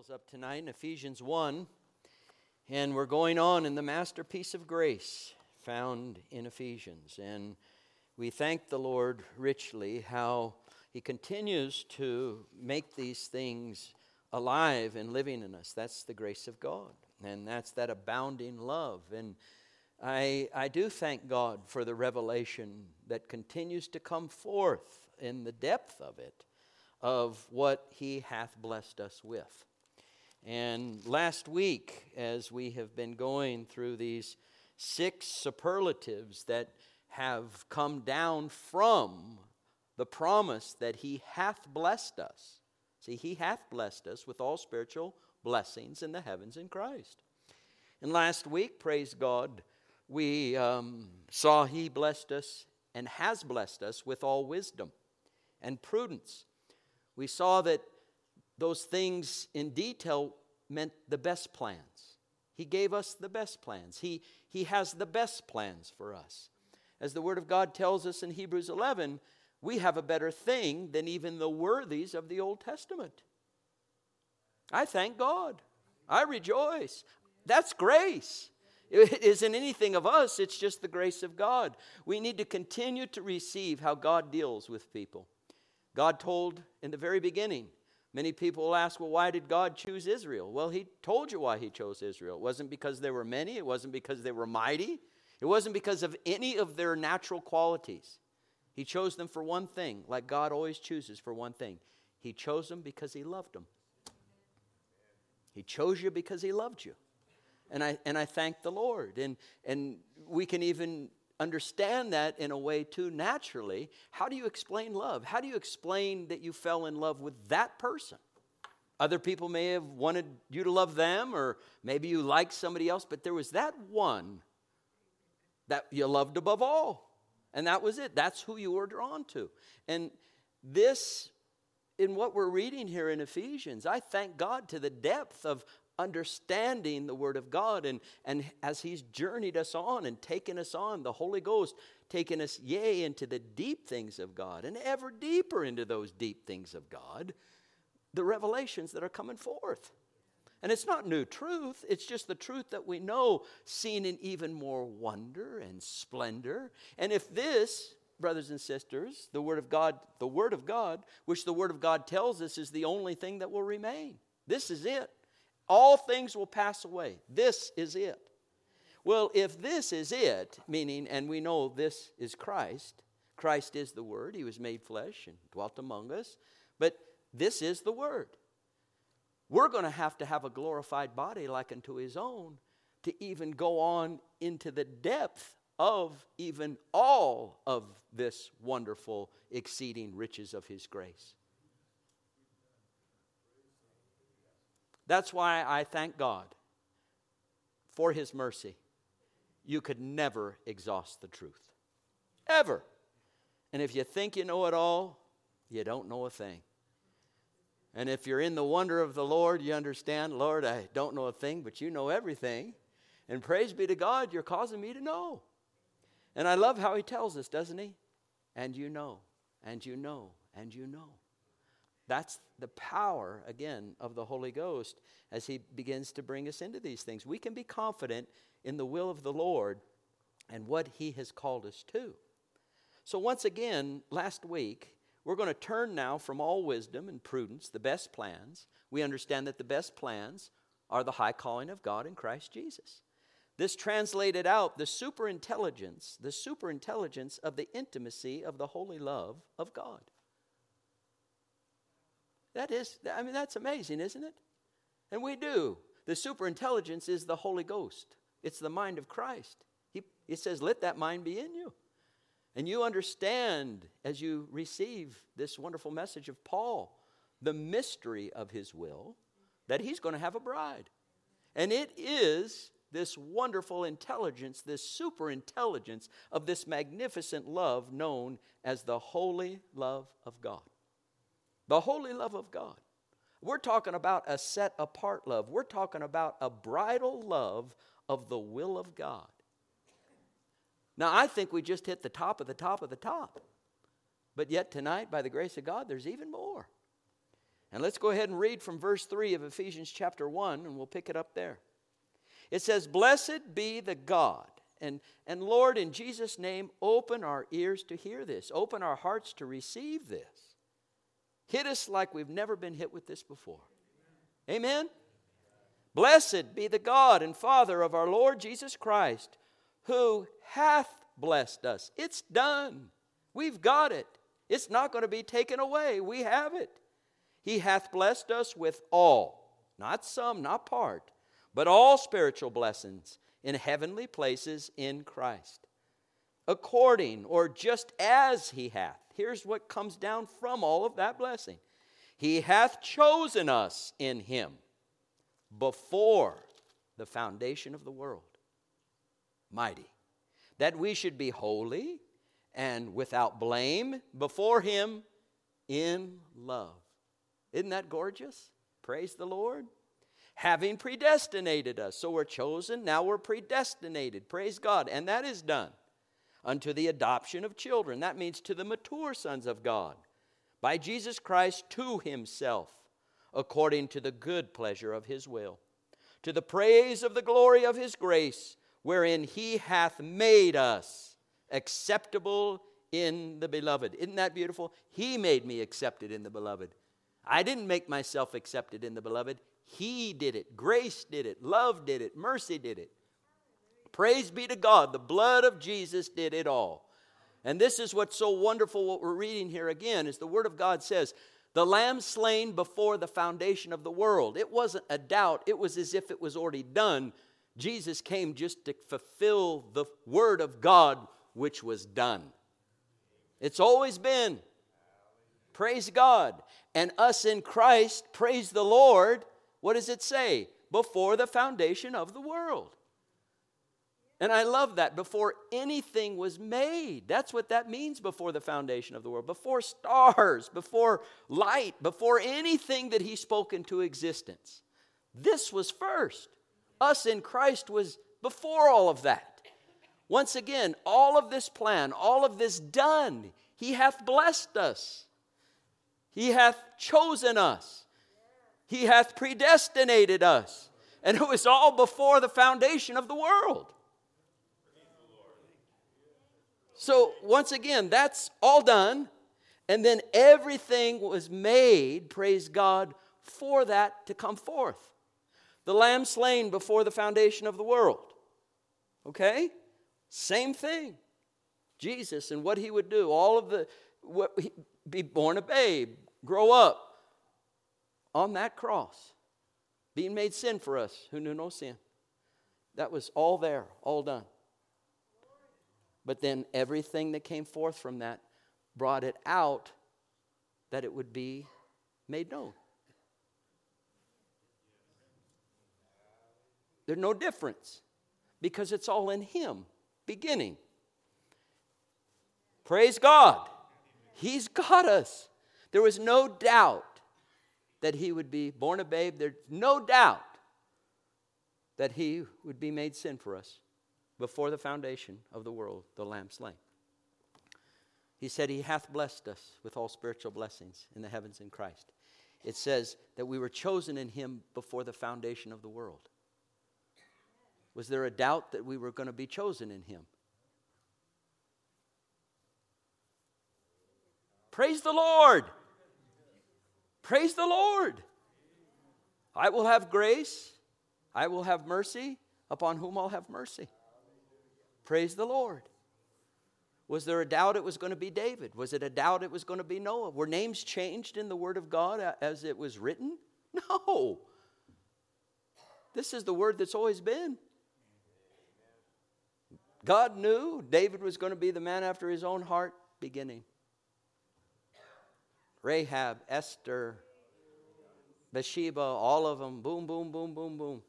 Bibles up tonight in Ephesians 1, and we're going on in the masterpiece of grace found in Ephesians. And we thank the Lord richly how He continues to make these things alive and living in us. That's the grace of God, and that's that abounding love. And I do thank God for the revelation that continues to come forth in the depth of it, of what He hath blessed us with. And last week, as we have been going through these 6 superlatives that have come down from the promise that He hath blessed us. See, He hath blessed us with all spiritual blessings in the heavens in Christ. And last week, praise God, we saw He blessed us and has blessed us with all wisdom and prudence. We saw that those things in detail meant the best plans. He gave us the best plans. He has the best plans for us. As the Word of God tells us in Hebrews 11, we have a better thing than even the worthies of the Old Testament. I thank God. I rejoice. That's grace. It isn't anything of us. It's just the grace of God. We need to continue to receive how God deals with people. God told in the very beginning, many people will ask, well, why did God choose Israel? Well, He told you why He chose Israel. It wasn't because they were many. It wasn't because they were mighty. It wasn't because of any of their natural qualities. He chose them for one thing, like God always chooses for one thing. He chose them because He loved them. He chose you because He loved you. And I thank the Lord. And we can even understand that in a way too naturally. How do you explain love? How do you explain that you fell in love with that person? Other people may have wanted you to love them, or maybe you liked somebody else, but there was that one that you loved above all. And that was it. That's who you were drawn to. And this, in what we're reading here in Ephesians, I thank God to the depth of understanding the Word of God, and as He's journeyed us on and taken us on, the Holy Ghost taken us, into the deep things of God, and ever deeper into those deep things of God, the revelations that are coming forth. And it's not new truth, it's just the truth that we know, seen in even more wonder and splendor. And if this, brothers and sisters, the Word of God, which the Word of God tells us is the only thing that will remain. This is it. All things will pass away. This is it. Well, if this is it, meaning, and we know this is Christ, Christ is the Word. He was made flesh and dwelt among us. But this is the Word. We're going to have a glorified body like unto His own to even go on into the depth of even all of this wonderful exceeding riches of His grace. That's why I thank God for His mercy. You could never exhaust the truth. Ever. And if you think you know it all, you don't know a thing. And if you're in the wonder of the Lord, you understand, Lord, I don't know a thing, but you know everything. And praise be to God, you're causing me to know. And I love how He tells us, doesn't He? And you know, and you know, and you know. That's the power, again, of the Holy Ghost as He begins to bring us into these things. We can be confident in the will of the Lord and what He has called us to. So once again, last week, we're going to turn now from all wisdom and prudence, the best plans. We understand that the best plans are the high calling of God in Christ Jesus. This translated out the superintelligence of the intimacy of the holy love of God. That's amazing, isn't it? And we do. The superintelligence is the Holy Ghost. It's the mind of Christ. He says, let that mind be in you. And you understand, as you receive this wonderful message of Paul, the mystery of His will, that He's going to have a bride. And it is this wonderful intelligence, this superintelligence of this magnificent love known as the holy love of God. The holy love of God. We're talking about a set-apart love. We're talking about a bridal love of the will of God. Now, I think we just hit the top of the top of the top. But yet tonight, by the grace of God, there's even more. And let's go ahead and read from verse 3 of Ephesians chapter 1, and we'll pick it up there. It says, "Blessed be the God." And Lord, in Jesus' name, open our ears to hear this. Open our hearts to receive this. Hit us like we've never been hit with this before. Amen? "Blessed be the God and Father of our Lord Jesus Christ, who hath blessed us." It's done. We've got it. It's not going to be taken away. We have it. "He hath blessed us with all," not some, not part, "but all spiritual blessings in heavenly places in Christ. According," or just as He hath. Here's what comes down from all of that blessing. "He hath chosen us in Him before the foundation of the world." Mighty. "That we should be holy and without blame before Him in love." Isn't that gorgeous? Praise the Lord. "Having predestinated us." So we're chosen, now we're predestinated. Praise God. And that is done. "Unto the adoption of children." That means to the mature sons of God. "By Jesus Christ to Himself, according to the good pleasure of His will. To the praise of the glory of His grace, wherein He hath made us acceptable in the Beloved." Isn't that beautiful? He made me accepted in the Beloved. I didn't make myself accepted in the Beloved. He did it. Grace did it. Love did it. Mercy did it. Praise be to God. The blood of Jesus did it all. And this is what's so wonderful, what we're reading here again, is the Word of God says, the Lamb slain before the foundation of the world. It wasn't a doubt. It was as if it was already done. Jesus came just to fulfill the Word of God, which was done. It's always been. Praise God. And us in Christ, praise the Lord. What does it say? Before the foundation of the world. And I love that. Before anything was made. That's what that means, before the foundation of the world. Before stars, before light, before anything that He spoke into existence. This was first. Us in Christ was before all of that. Once again, all of this plan, all of this done, He hath blessed us. He hath chosen us. He hath predestinated us. And it was all before the foundation of the world. So once again, that's all done. And then everything was made, praise God, for that to come forth. The Lamb slain before the foundation of the world. Okay? Same thing. Jesus and what He would do. All of the, be born a babe, grow up on that cross, being made sin for us who knew no sin. That was all there, all done. But then everything that came forth from that brought it out that it would be made known. There's no difference because it's all in Him, beginning. Praise God. He's got us. There was no doubt that He would be born a babe. There's no doubt that He would be made sin for us before the foundation of the world, the Lamb slain. He said He hath blessed us with all spiritual blessings in the heavens in Christ. It says that we were chosen in Him before the foundation of the world. Was there a doubt that we were going to be chosen in Him? Praise the Lord. Praise the Lord. I will have grace. I will have mercy upon whom I'll have mercy. Praise the Lord. Was there a doubt it was going to be David? Was it a doubt it was going to be Noah? Were names changed in the Word of God as it was written? No. This is the Word that's always been. God knew David was going to be the man after His own heart beginning. Rahab, Esther, Bathsheba, all of them, boom, boom, boom, boom, boom.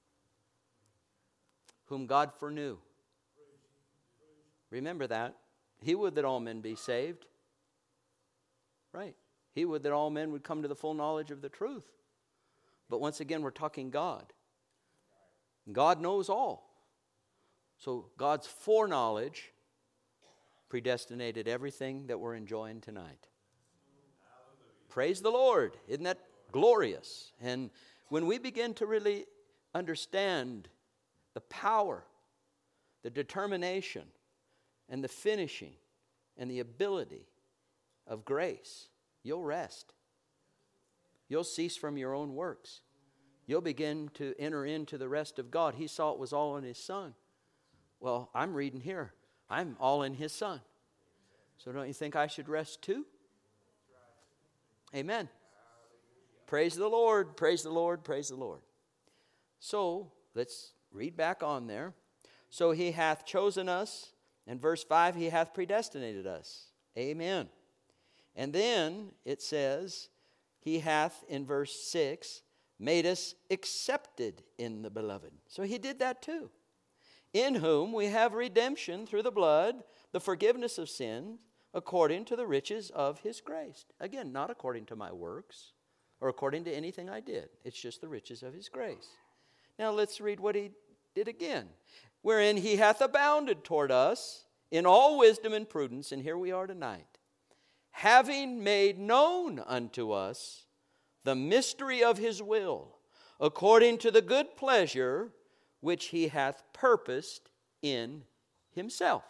Whom God foreknew. Remember that. He would that all men be saved. Right. He would that all men would come to the full knowledge of the truth. But once again, we're talking God. God knows all. So God's foreknowledge predestinated everything that we're enjoying tonight. Praise the Lord. Isn't that glorious. And when we begin to really understand the power, the determination, and the finishing, and the ability of grace, you'll rest. You'll cease from your own works. You'll begin to enter into the rest of God. He saw it was all in His Son. Well, I'm reading here. I'm all in His Son. So don't you think I should rest too? Amen. Praise the Lord, praise the Lord, praise the Lord. So, let's read back on there. So He hath chosen us. And verse 5, He hath predestinated us. Amen. And then it says, He hath, in verse 6, made us accepted in the beloved. So He did that too. In whom we have redemption through the blood, the forgiveness of sins, according to the riches of His grace. Again, not according to my works or according to anything I did. It's just the riches of His grace. Now let's read what He did again. Wherein He hath abounded toward us in all wisdom and prudence. And here we are tonight. Having made known unto us the mystery of His will, according to the good pleasure which He hath purposed in Himself.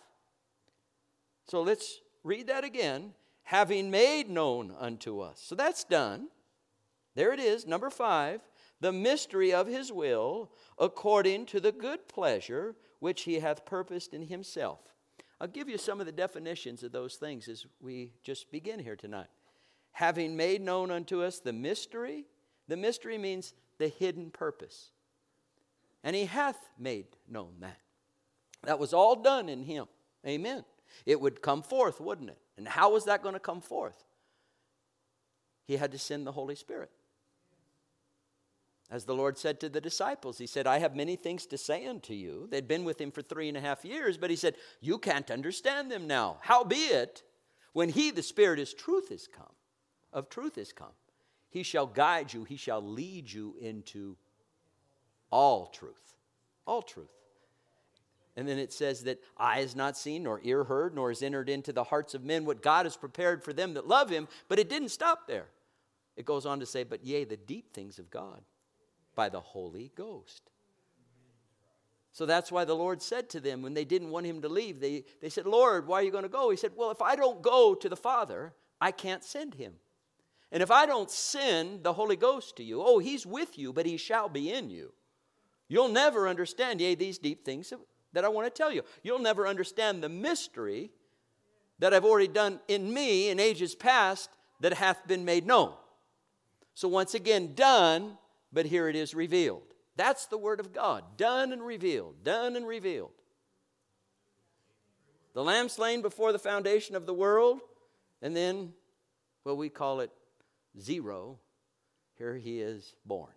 So let's read that again. Having made known unto us. So that's done. There it is, number 5. The mystery of His will, according to the good pleasure which He hath purposed in Himself. I'll give you some of the definitions of those things as we just begin here tonight. Having made known unto us the mystery. The mystery means the hidden purpose. And He hath made known that. That was all done in Him. Amen. It would come forth, wouldn't it? And how was that going to come forth? He had to send the Holy Spirit. As the Lord said to the disciples, He said, I have many things to say unto you. They'd been with Him for 3.5 years, but He said, you can't understand them now. Howbeit, when He, the Spirit, of truth is come, He shall guide you, He shall lead you into all truth. All truth. And then it says that eye has not seen, nor ear heard, nor has entered into the hearts of men what God has prepared for them that love Him. But it didn't stop there. It goes on to say, but yea, the deep things of God by the Holy Ghost. So that's why the Lord said to them when they didn't want Him to leave, they said, Lord, why are you going to go? He said, well, if I don't go to the Father, I can't send Him. And if I don't send the Holy Ghost to you, He's with you, but He shall be in you. You'll never understand, yea, these deep things that I want to tell you. You'll never understand the mystery that I've already done in me in ages past that hath been made known. So once again, done, but here it is revealed. That's the Word of God. Done and revealed. Done and revealed. The Lamb slain before the foundation of the world. And then, well, we call it 0. Here He is born.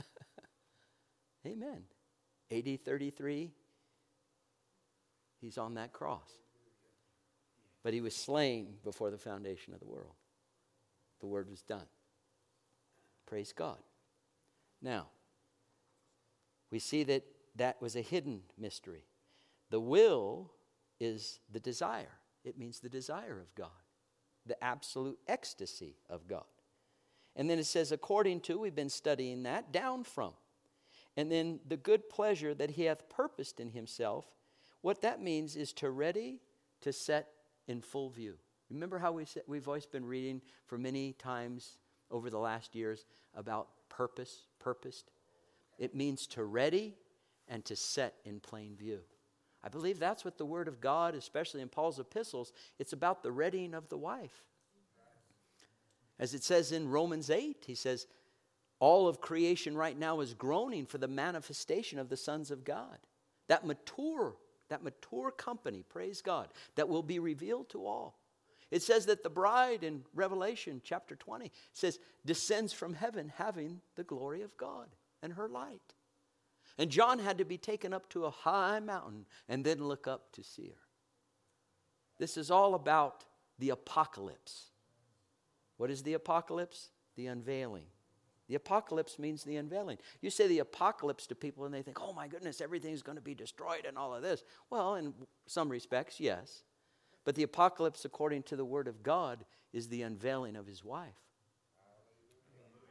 Amen. AD 33. He's on that cross. But He was slain before the foundation of the world. The Word was done. Praise God. Now, we see that that was a hidden mystery. The will is the desire. It means the desire of God. The absolute ecstasy of God. And then it says, according to, we've been studying that, down from. And then the good pleasure that He hath purposed in Himself. What that means is to ready, to set in full view. Remember how we've always been reading for many times over the last years about purposed. It means to ready and to set in plain view. I believe that's what the Word of God, especially in Paul's epistles, it's about the readying of the wife. As it says in Romans 8, he says, all of creation right now is groaning for the manifestation of the sons of God. That mature company, praise God, that will be revealed to all. It says that the bride in Revelation chapter 20 says, descends from heaven having the glory of God and her light. And John had to be taken up to a high mountain and then look up to see her. This is all about the apocalypse. What is the apocalypse? The unveiling. The apocalypse means the unveiling. You say the apocalypse to people and they think, oh my goodness, everything's going to be destroyed and all of this. Well, in some respects, yes. But the apocalypse, according to the Word of God, is the unveiling of His wife.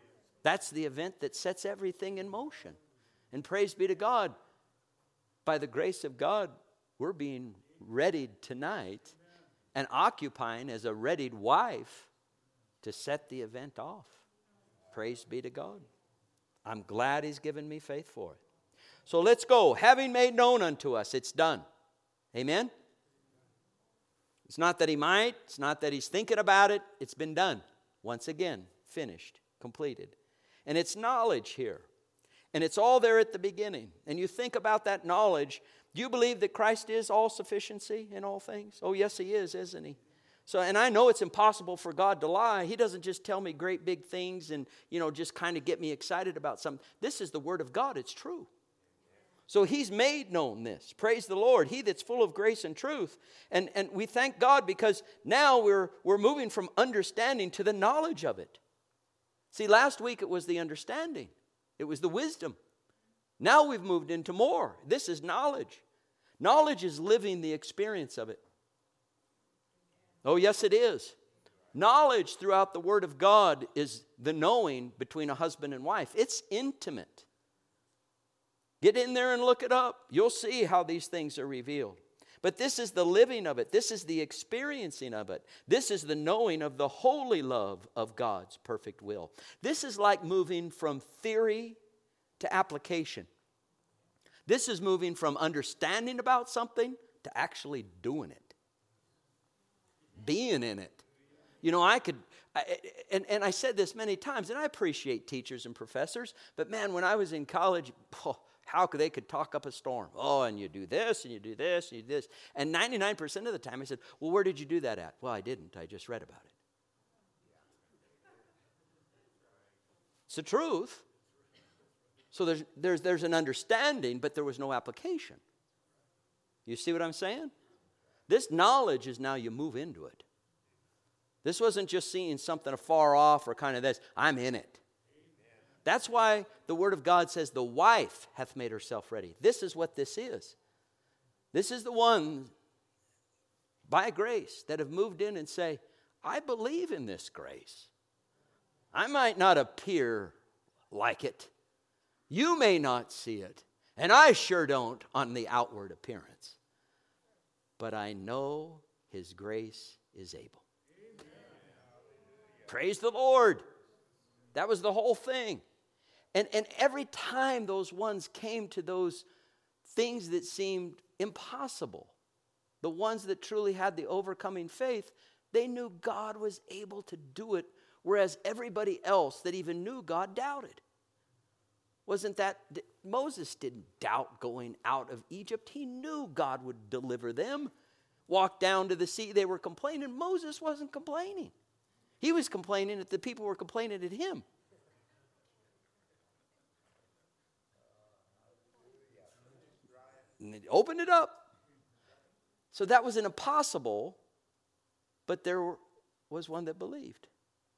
That's the event that sets everything in motion. And praise be to God, by the grace of God, we're being readied tonight and occupying as a readied wife to set the event off. Praise be to God. I'm glad He's given me faith for it. So let's go. Having made known unto us, it's done. Amen? It's not that He might. It's not that He's thinking about it. It's been done. Once again, finished, completed. And it's knowledge here. And it's all there at the beginning. And you think about that knowledge. Do you believe that Christ is all sufficiency in all things? Oh, yes, He is, isn't He? So, and I know it's impossible for God to lie. He doesn't just tell me great big things and, just kind of get me excited about something. This is the Word of God. It's true. So He's made known this. Praise the Lord. He that's full of grace and truth. And we thank God because now we're moving from understanding to the knowledge of it. See, last week it was the understanding. It was the wisdom. Now we've moved into more. This is knowledge. Knowledge is living the experience of it. Oh, yes, it is. Knowledge throughout the Word of God is the knowing between a husband and wife. It's intimate. Get in there and look it up. You'll see how these things are revealed. But this is the living of it. This is the experiencing of it. This is the knowing of the holy love of God's perfect will. This is like moving from theory to application. This is moving from understanding about something to actually doing it. Being in it. I said this many times, and I appreciate teachers and professors, but man, when I was in college, how they could talk up a storm. Oh, and you do this, and you do this, and you do this. And 99% of the time I said, well, where did you do that at? Well, I didn't. I just read about it. It's the truth. So there's an understanding, but there was no application. You see what I'm saying? This knowledge is now you move into it. This wasn't just seeing something afar off or kind of this. I'm in it. That's why the Word of God says the wife hath made herself ready. This is what this is. This is the one by grace that have moved in and say, I believe in this grace. I might not appear like it. You may not see it. And I sure don't on the outward appearance. But I know His grace is able. Amen. Praise the Lord. That was the whole thing. And every time those ones came to those things that seemed impossible, the ones that truly had the overcoming faith, they knew God was able to do it, whereas everybody else that even knew God doubted. Wasn't that, Moses didn't doubt going out of Egypt. He knew God would deliver them. Walked down to the sea, they were complaining. Moses wasn't complaining. He was complaining that the people were complaining at him. And they opened it up. So that was an impossible, but there was one that believed.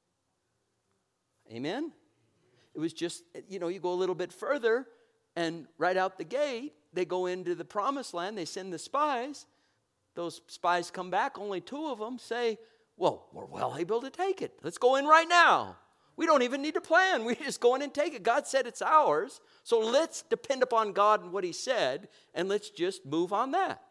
Amen? It was just, you go a little bit further, and right out the gate, they go into the promised land. They send the spies. Those spies come back. Only 2 of them say, well, we're well able to take it. Let's go in right now. We don't even need to plan. We just go in and take it. God said it's ours. So let's depend upon God and what He said, and let's just move on that.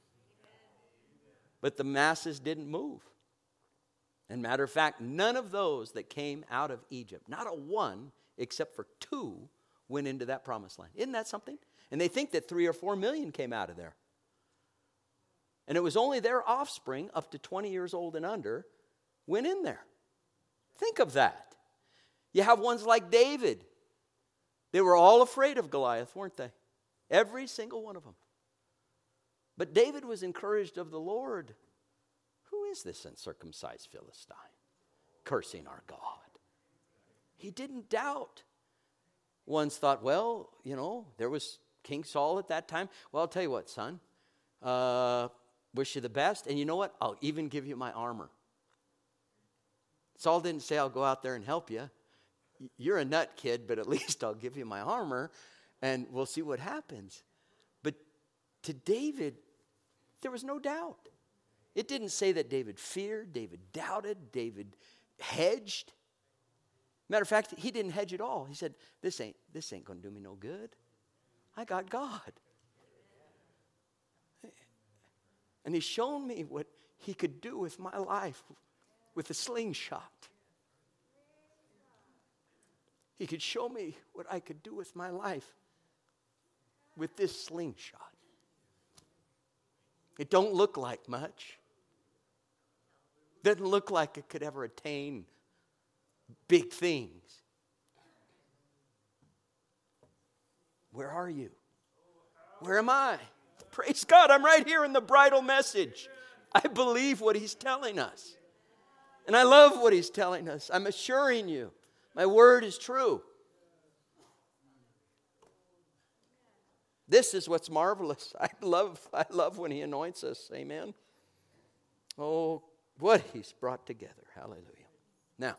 But the masses didn't move. And matter of fact, none of those that came out of Egypt, not a one, except for 2, went into that promised land. Isn't that something? And they think that 3 or 4 million came out of there. And it was only their offspring, up to 20 years old and under, went in there. Think of that. You have ones like David. They were all afraid of Goliath, weren't they? Every single one of them. But David was encouraged of the Lord. Who is this uncircumcised Philistine? Cursing our God. He didn't doubt. Ones thought, well, there was King Saul at that time. Well, I'll tell you what, son. Wish you the best. And you know what? I'll even give you my armor. Saul didn't say, I'll go out there and help you. You're a nut, kid, but at least I'll give you my armor, and we'll see what happens. But to David, there was no doubt. It didn't say that David feared, David doubted, David hedged. Matter of fact, he didn't hedge at all. He said, this ain't going to do me no good. I got God. And he's shown me what he could do with my life with a slingshot. He could show me what I could do with my life with this slingshot. It don't look like much. Doesn't look like it could ever attain big things. Where are you? Where am I? Praise God, I'm right here in the bridal message. I believe what he's telling us. And I love what he's telling us. I'm assuring you, my word is true. This is what's marvelous. I love when he anoints us. Amen. Oh, what he's brought together. Hallelujah. Now,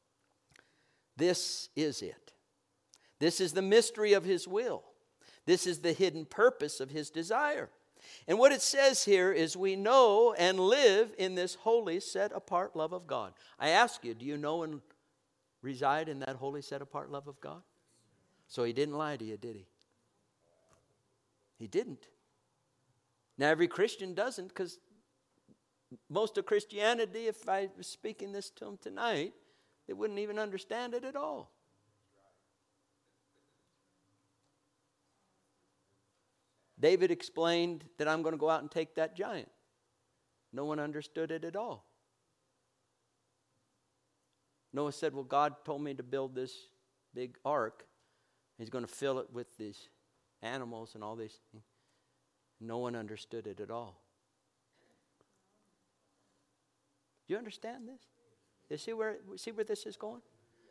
this is it. This is the mystery of his will. This is the hidden purpose of his desire. And what it says here is we know and live in this holy, set-apart love of God. I ask you, do you know and reside in that holy, set-apart love of God? So he didn't lie to you, did he? He didn't. Now, every Christian doesn't, because most of Christianity, if I was speaking this to them tonight, they wouldn't even understand it at all. David explained that I'm going to go out and take that giant. No one understood it at all. Noah said, well, God told me to build this big ark. He's going to fill it with these animals and all these things. No one understood it at all. Do you understand this? You see where this is going?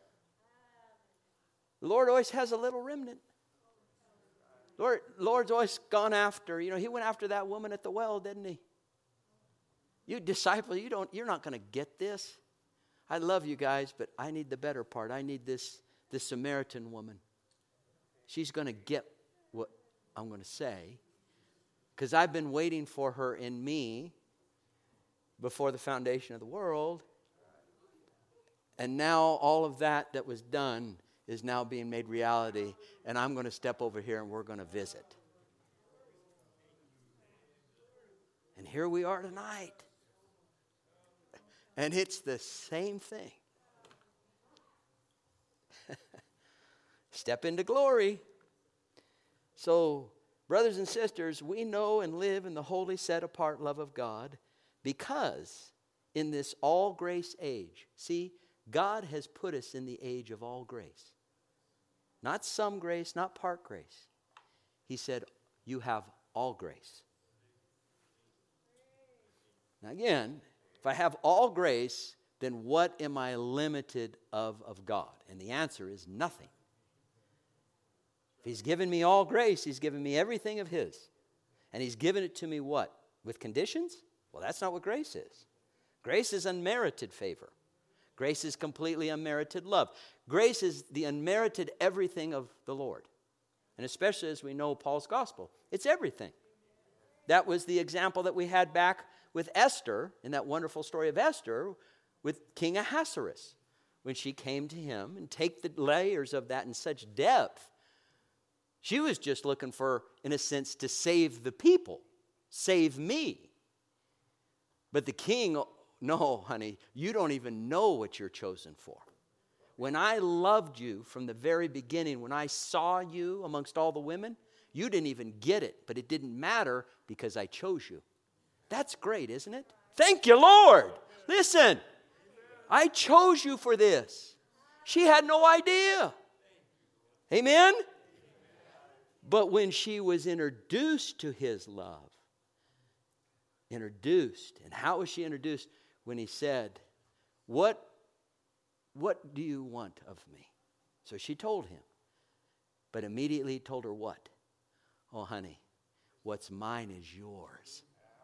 The Lord always has a little remnant. Lord's always gone after, he went after that woman at the well, didn't he? You disciple, you're not going to get this. I love you guys, but I need the better part. I need this Samaritan woman. She's going to get what I'm going to say, because I've been waiting for her in me before the foundation of the world. And now all of that was done is now being made reality, and I'm going to step over here and we're going to visit. And here we are tonight. And it's the same thing. Step into glory. So, brothers and sisters, we know and live in the holy, set-apart love of God because in this all-grace age, see, God has put us in the age of all grace. Not some grace, not part grace. He said, you have all grace. Now again, if I have all grace, then what am I limited of God? And the answer is nothing. If he's given me all grace, he's given me everything of his. And he's given it to me what? With conditions? Well, that's not what grace is. Grace is unmerited favor. Grace is completely unmerited love. Grace is the unmerited everything of the Lord. And especially as we know Paul's gospel, it's everything. That was the example that we had back with Esther, in that wonderful story of Esther, with King Ahasuerus. When she came to him and take the layers of that in such depth, she was just looking for, in a sense, to save the people. Save me. But the king, no, honey, you don't even know what you're chosen for. When I loved you from the very beginning, when I saw you amongst all the women, you didn't even get it, but it didn't matter because I chose you. That's great, isn't it? Thank you, Lord. Listen, I chose you for this. She had no idea. Amen? But when she was introduced to his love, and how was she introduced? When he said, what do you want of me? So she told him. But immediately he told her what? Oh, honey, what's mine is yours.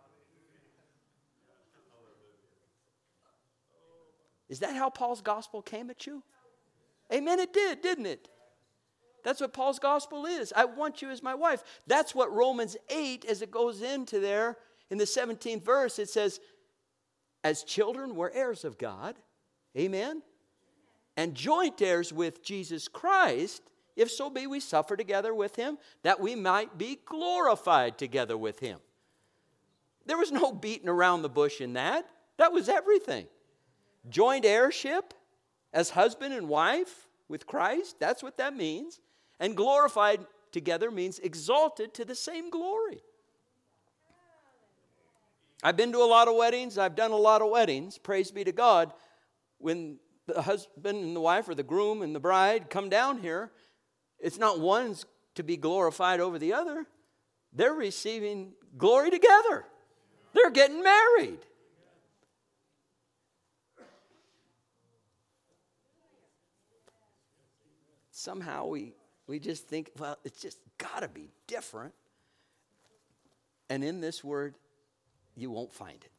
Is that how Paul's gospel came at you? Amen, it did, didn't it? That's what Paul's gospel is. I want you as my wife. That's what Romans 8, as it goes into there, in the 17th verse, it says, as children, we're heirs of God. Amen? and joint heirs with Jesus Christ, if so be we suffer together with him, that we might be glorified together with him. There was no beating around the bush in that. That was everything. Joint heirship as husband and wife with Christ, that's what that means. And glorified together means exalted to the same glory. I've been to a lot of weddings. I've done a lot of weddings. Praise be to God. When the husband and the wife or the groom and the bride come down here, it's not one's to be glorified over the other. They're receiving glory together. They're getting married. Somehow we just think, well, it's just got to be different. And in this word, you won't find it.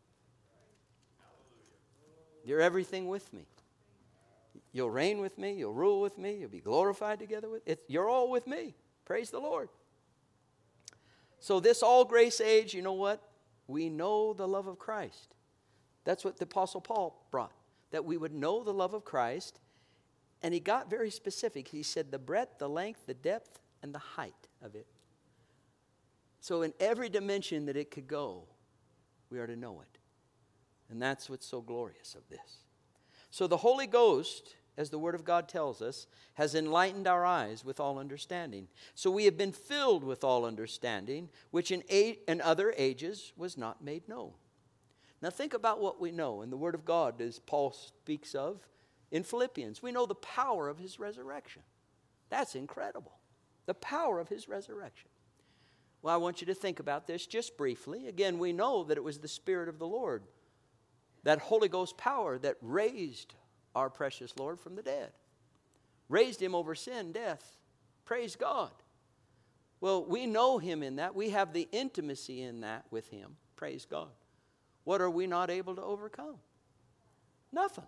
You're everything with me. You'll reign with me. You'll rule with me. You'll be glorified together with me. You're all with me. Praise the Lord. So this all grace age, you know what? We know the love of Christ. That's what the Apostle Paul brought. That we would know the love of Christ. And he got very specific. He said the breadth, the length, the depth, and the height of it. So in every dimension that it could go, we are to know it. And that's what's so glorious of this. So the Holy Ghost, as the Word of God tells us, has enlightened our eyes with all understanding. So we have been filled with all understanding, which in other ages was not made known. Now think about what we know in the Word of God, as Paul speaks of in Philippians. We know the power of his resurrection. That's incredible. The power of his resurrection. Well, I want you to think about this just briefly. Again, we know that it was the Spirit of the Lord, that Holy Ghost power that raised our precious Lord from the dead. Raised him over sin, death. Praise God. Well, we know him in that. We have the intimacy in that with him. Praise God. What are we not able to overcome? Nothing.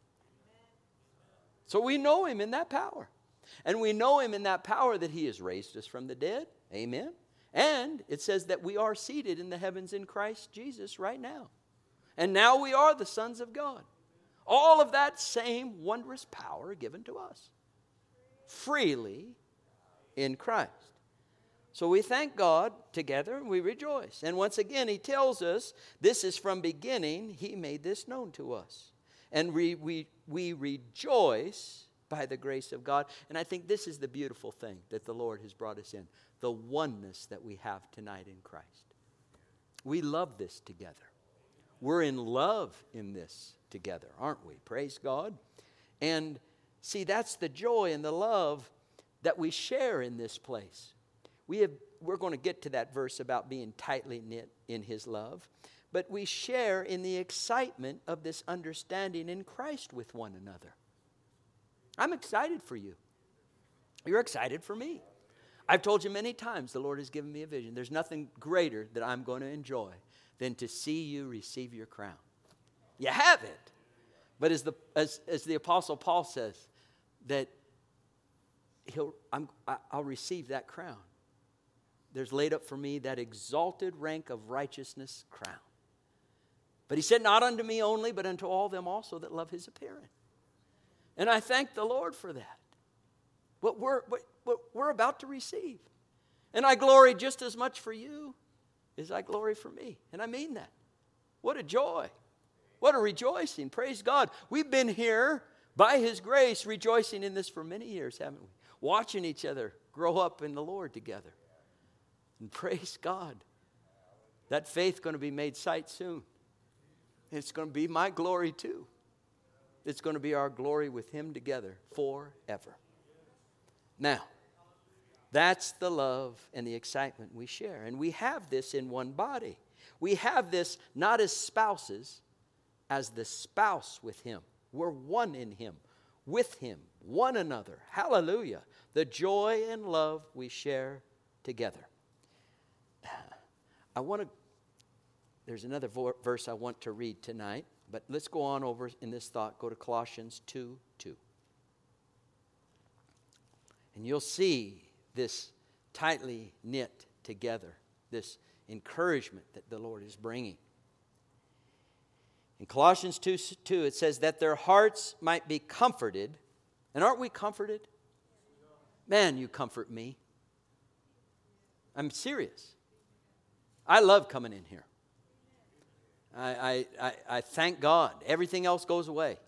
So we know him in that power. And we know him in that power that he has raised us from the dead. Amen. And it says that we are seated in the heavens in Christ Jesus right now. And now we are the sons of God. All of that same wondrous power given to us. Freely in Christ. So we thank God together and we rejoice. And once again, he tells us this is from beginning. He made this known to us. And we rejoice by the grace of God. And I think this is the beautiful thing that the Lord has brought us in. The oneness that we have tonight in Christ. We love this together. We're in love in this together, aren't we? Praise God. And see, that's the joy and the love that we share in this place. We're going to get to that verse about being tightly knit in his love. But we share in the excitement of this understanding in Christ with one another. I'm excited for you. You're excited for me. I've told you many times the Lord has given me a vision. There's nothing greater that I'm going to enjoy than to see you receive your crown. You have it. But as the Apostle Paul says, that I'll receive that crown. There's laid up for me that exalted rank of righteousness crown. But he said, not unto me only, but unto all them also that love his appearing. And I thank the Lord for that. What we're about to receive. And I glory just as much for you as I glory for me. And I mean that. What a joy. What a rejoicing. Praise God. We've been here by his grace rejoicing in this for many years, haven't we? Watching each other grow up in the Lord together. And praise God. That faith going to be made sight soon. It's going to be my glory too. It's going to be our glory with him together forever. Now, that's the love and the excitement we share. And we have this in one body. We have this not as spouses, as the spouse with him. We're one in him, with him, one another. Hallelujah. The joy and love we share together. There's another verse I want to read tonight, but let's go on over in this thought. Go to Colossians 2:2. And you'll see this tightly knit together, this encouragement that the Lord is bringing. In Colossians 2, it says that their hearts might be comforted. And aren't we comforted? Man, you comfort me. I'm serious. I love coming in here. I thank God. Everything else goes away.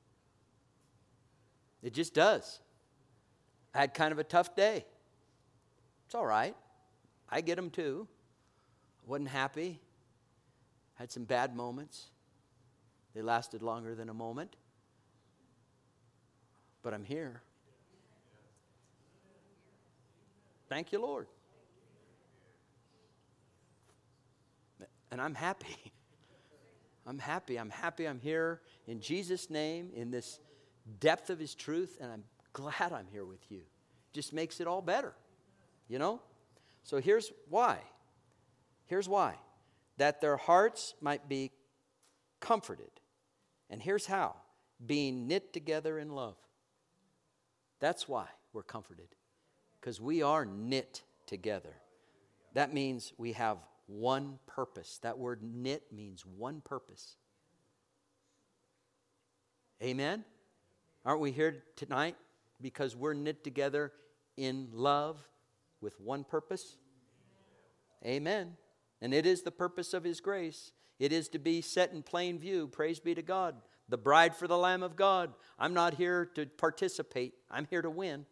It just does. I had kind of a tough day. It's all right. I get them too. I wasn't happy. Had some bad moments. They lasted longer than a moment. But I'm here. Thank you, Lord. And I'm happy. I'm happy. I'm happy I'm here in Jesus' name, in this depth of His truth, and I'm glad I'm here with you. Just makes it all better, you know? So here's why. Here's why. That their hearts might be comforted. And here's how. Being knit together in love. That's why we're comforted. Because we are knit together. That means we have one purpose. That word knit means one purpose. Amen? Aren't we here tonight because we're knit together in love with one purpose? Amen. And it is the purpose of His grace. It is to be set in plain view. Praise be to God. The bride for the Lamb of God. I'm not here to participate. I'm here to win.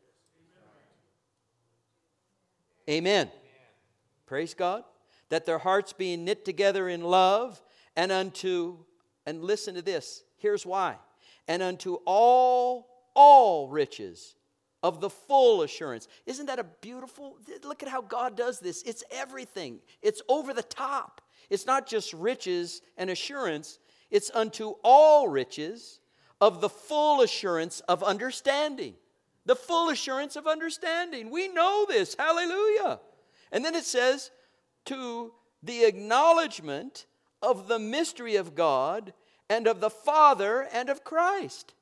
Amen. Praise God. That their hearts being knit together in love and listen to this. Here's why. And unto all riches of the full assurance. Isn't that a beautiful, look at how God does this. It's everything. It's over the top. It's not just riches and assurance. It's unto all riches of the full assurance of understanding. The full assurance of understanding. We know this. Hallelujah. And then it says, to the acknowledgement of the mystery of God and of the Father and of Christ.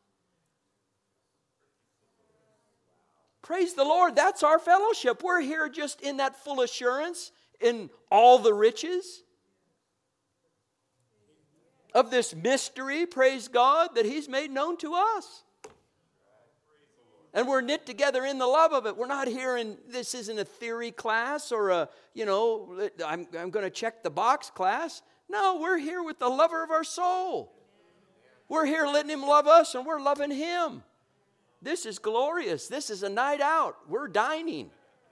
Praise the Lord. That's our fellowship. We're here just in that full assurance, in all the riches of this mystery, praise God, that He's made known to us. And we're knit together in the love of it. We're not here this isn't a theory class or I'm going to check the box class. No, we're here with the lover of our soul. We're here letting Him love us and we're loving Him. This is glorious. This is a night out. We're dining.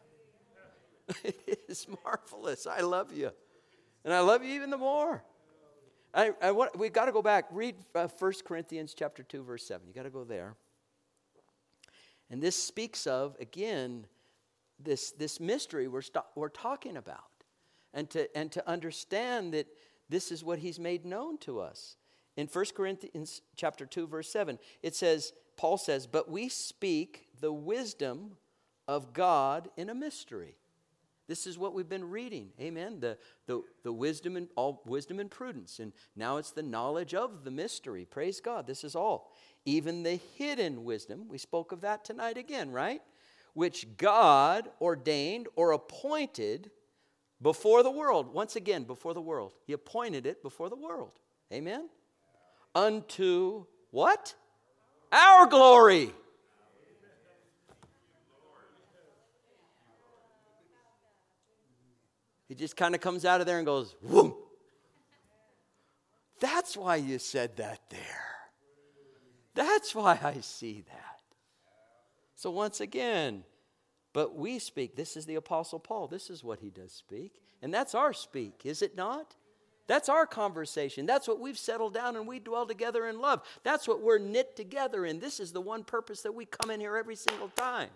It is marvelous. I love you. And I love you even the more. We've got to go back. Read 1 Corinthians chapter 2, verse 7. You've got to go there. And this speaks of, again, this mystery we're talking about. And to understand that this is what He's made known to us. In 1 Corinthians chapter 2, verse 7, Paul says, but we speak the wisdom of God in a mystery. This is what we've been reading. Amen. The wisdom and all wisdom and prudence. And now it's the knowledge of the mystery. Praise God. This is all. Even the hidden wisdom. We spoke of that tonight again, right? Which God ordained or appointed before the world. Once again, before the world. He appointed it before the world. Amen. Unto what? Our glory. He just kind of comes out of there and goes, whoom. That's why you said that there. That's why I see that. So once again, but we speak. This is the Apostle Paul. This is what he does speak. And that's our speak, is it not? That's our conversation. That's what we've settled down and we dwell together in love. That's what we're knit together in. This is the one purpose that we come in here every single time.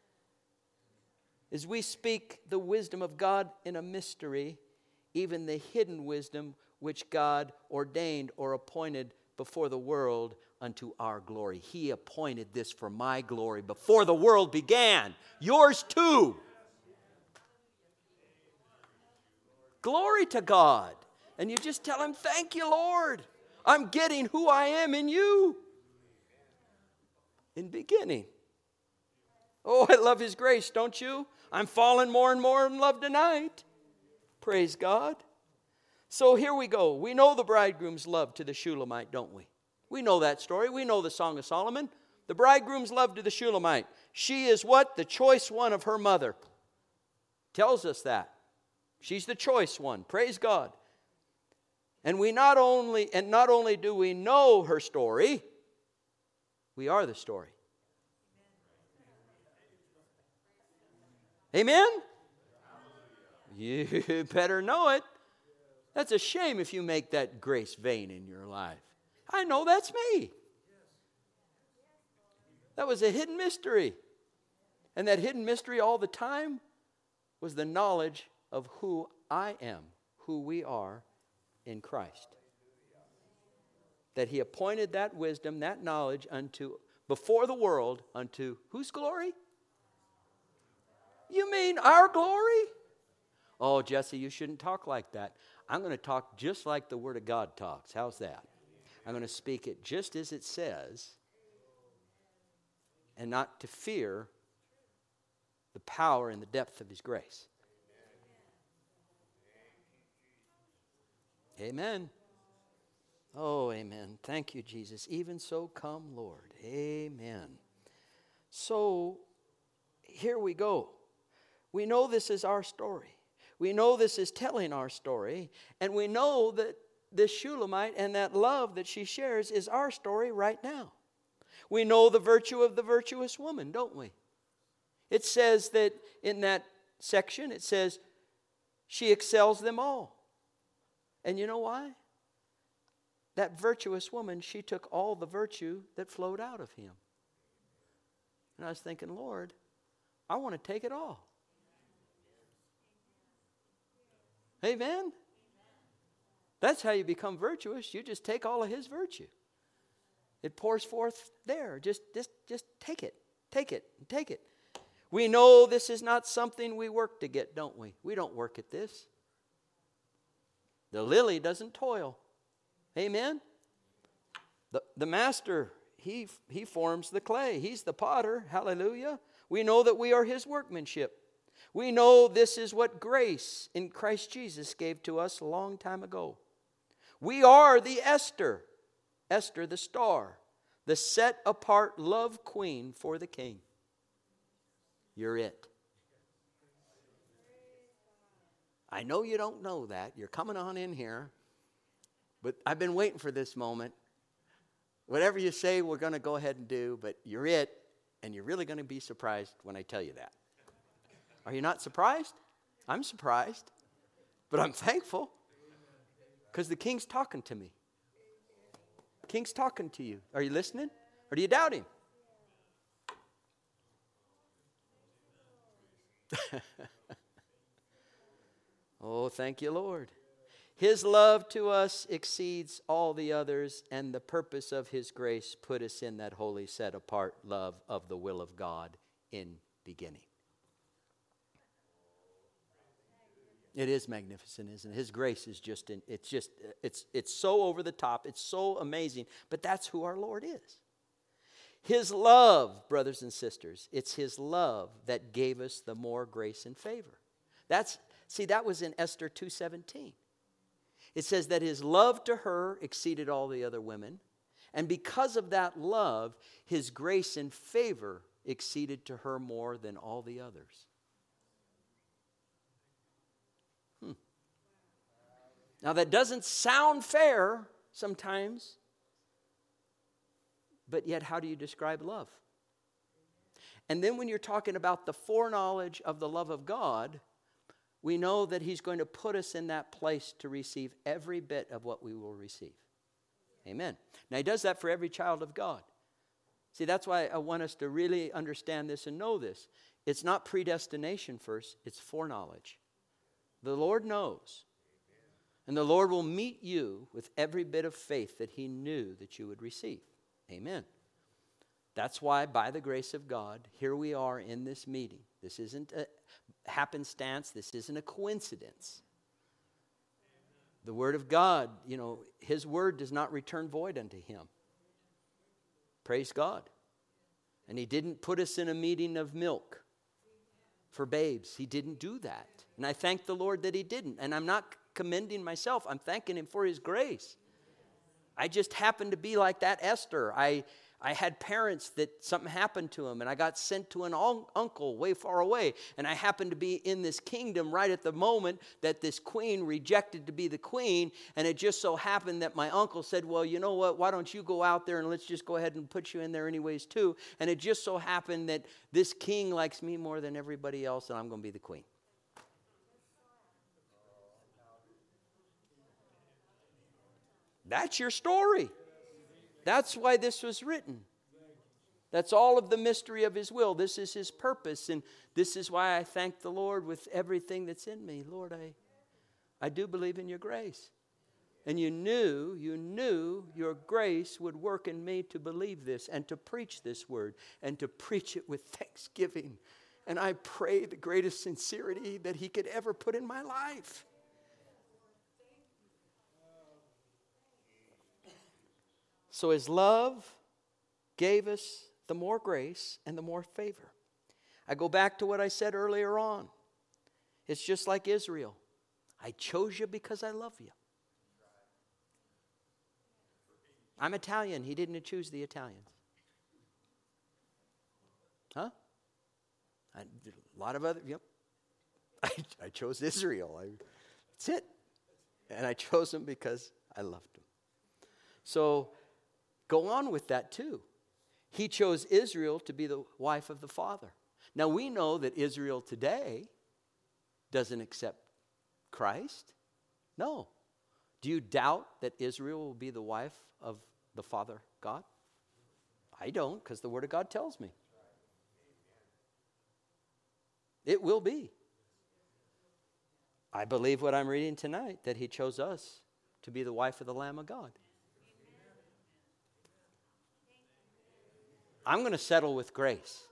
Is we speak the wisdom of God in a mystery, even the hidden wisdom which God ordained or appointed before the world unto our glory. He appointed this for my glory before the world began. Yours too. Glory to God. And you just tell Him, thank you, Lord. I'm getting who I am in you. In beginning. Oh, I love His grace, don't you? I'm falling more and more in love tonight. Praise God. So here we go. We know the bridegroom's love to the Shulamite, don't we? We know that story. We know the Song of Solomon. The bridegroom's love to the Shulamite. She is what? The choice one of her mother. Tells us that. She's the choice one. Praise God. And not only do we know her story, we are the story. Amen? You better know it. That's a shame if you make that grace vain in your life. I know that's me. That was a hidden mystery. And that hidden mystery all the time was the knowledge of who I am, who we are in Christ. That He appointed that wisdom, that knowledge unto, before the world, unto whose glory? You mean our glory? Oh, Jesse, you shouldn't talk like that. I'm going to talk just like the Word of God talks. How's that? I'm going to speak it just as it says, and not to fear the power and the depth of His grace. Amen. Oh, amen. Thank you, Jesus. Even so, come, Lord. Amen. So, here we go. We know this is our story. We know this is telling our story. And we know that this Shulamite and that love that she shares is our story right now. We know the virtue of the virtuous woman, don't we? It says that in that section, it says, she excels them all. And you know why? That virtuous woman, she took all the virtue that flowed out of him. And I was thinking, Lord, I want to take it all. Amen? That's how you become virtuous. You just take all of His virtue. It pours forth there. Just take it. Take it. Take it. We know this is not something we work to get, don't we? We don't work at this. The lily doesn't toil. Amen? The master, he forms the clay. He's the potter. Hallelujah. We know that we are His workmanship. We know this is what grace in Christ Jesus gave to us a long time ago. We are the Esther the star, the set apart love queen for the King. You're it. I know you don't know that. You're coming on in here. But I've been waiting for this moment. Whatever you say, we're going to go ahead and do. But you're it. And you're really going to be surprised when I tell you that. Are you not surprised? I'm surprised. But I'm thankful. Because the King's talking to me. The King's talking to you. Are you listening? Or do you doubt Him? Oh, thank you, Lord. His love to us exceeds all the others, and the purpose of His grace put us in that holy, set-apart love of the will of God in beginning. It is magnificent, isn't it? His grace is it's so over the top. It's so amazing. But that's who our Lord is. His love, brothers and sisters, it's His love that gave us the more grace and favor. That was in Esther 2:17. It says that His love to her exceeded all the other women. And because of that love, His grace and favor exceeded to her more than all the others. Now that doesn't sound fair sometimes. But yet, how do you describe love? And then when you're talking about the foreknowledge of the love of God, we know that He's going to put us in that place to receive every bit of what we will receive. Amen. Now, He does that for every child of God. See, that's why I want us to really understand this and know this. It's not predestination first, it's foreknowledge. The Lord knows. And the Lord will meet you with every bit of faith that He knew that you would receive. Amen. That's why, by the grace of God, here we are in this meeting. This isn't a happenstance. This isn't a coincidence. The Word of God, His Word does not return void unto Him. Praise God. And He didn't put us in a meeting of milk for babes. He didn't do that. And I thank the Lord that He didn't. And I'm not commending myself. I'm thanking him for his grace. I just happened to be like that Esther. I had parents that something happened to them, and I got sent to an uncle way far away. And I happened to be in this kingdom right at the moment that this queen rejected to be the queen. And it just so happened that my uncle said, well, you know what, why don't you go out there and let's just go ahead and put you in there anyways too. And it just so happened that this king likes me more than everybody else, and I'm going to be the queen. That's your story. That's why this was written. That's all of the mystery of his will. This is his purpose. And this is why I thank the Lord with everything that's in me. Lord, I do believe in your grace. And you knew your grace would work in me to believe this and to preach this word and to preach it with thanksgiving. And I pray the greatest sincerity that he could ever put in my life. So his love gave us the more grace and the more favor. I go back to what I said earlier on. It's just like Israel. I chose you because I love you. I'm Italian. He didn't choose the Italians. Huh? A lot of other, yep. I chose Israel. That's it. And I chose him because I loved him. So go on with that too. He chose Israel to be the wife of the Father. Now we know that Israel today doesn't accept Christ. No. Do you doubt that Israel will be the wife of the Father God? I don't, because the Word of God tells me. It will be. I believe what I'm reading tonight, that he chose us to be the wife of the Lamb of God. I'm going to settle with grace.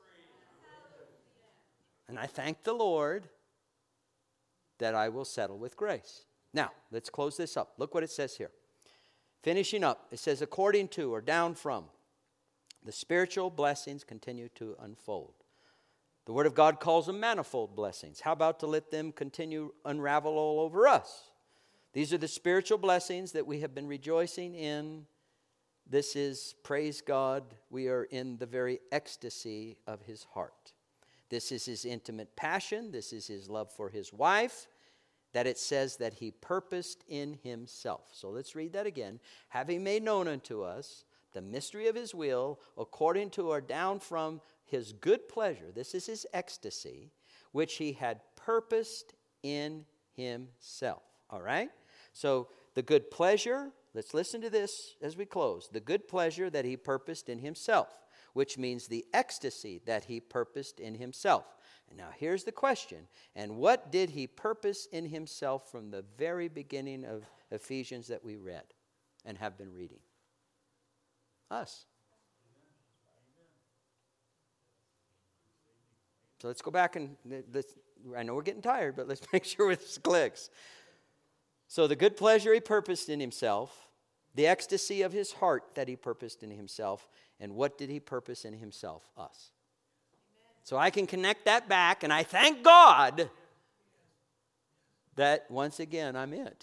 And I thank the Lord that I will settle with grace. Now, let's close this up. Look what it says here. Finishing up, it says, according to or down from, the spiritual blessings continue to unfold. The Word of God calls them manifold blessings. How about to let them continue unravel all over us? These are the spiritual blessings that we have been rejoicing in. This is, praise God, we are in the very ecstasy of his heart. This is his intimate passion. This is his love for his wife, that it says that he purposed in himself. So let's read that again. Having made known unto us the mystery of his will, according to or down from his good pleasure. This is his ecstasy, which he had purposed in himself. All right? So the good pleasure, let's listen to this as we close. The good pleasure that he purposed in himself, which means the ecstasy that he purposed in himself. And now here's the question. And what did he purpose in himself from the very beginning of Ephesians that we read and have been reading? Us. So let's go back and I know we're getting tired, but let's make sure this clicks. So the good pleasure he purposed in himself, the ecstasy of his heart that he purposed in himself, and what did he purpose in himself? Us. So I can connect that back, and I thank God that once again I'm it.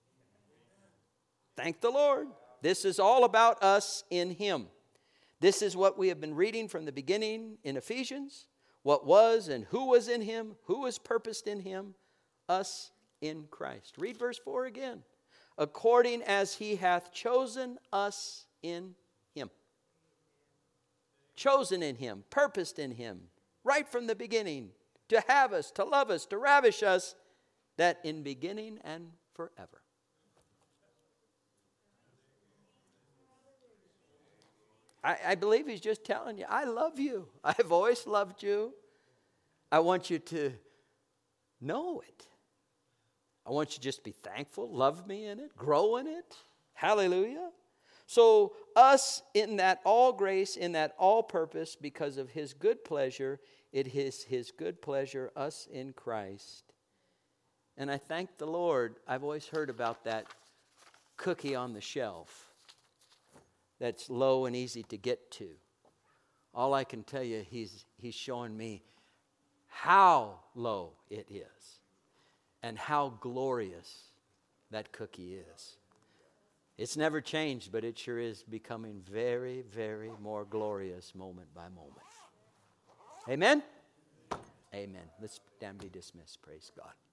Thank the Lord. This is all about us in him. This is what we have been reading from the beginning in Ephesians. What was and who was in him, who was purposed in him, us in Christ. Read verse 4 again. According as he hath chosen us in him. Chosen in him, purposed in him, right from the beginning, to have us, to love us, to ravish us, that in beginning and forever. I believe he's just telling you, I love you. I've always loved you. I want you to know it. I want you to just be thankful, love me in it, grow in it. Hallelujah. So us in that all grace, in that all purpose, because of his good pleasure, it is his good pleasure, us in Christ. And I thank the Lord. I've always heard about that cookie on the shelf that's low and easy to get to. All I can tell you, he's showing me how low it is and how glorious that cookie is. It's never changed, but it sure is becoming very, very more glorious moment by moment. Amen? Amen. Let's stand, be dismissed. Praise God.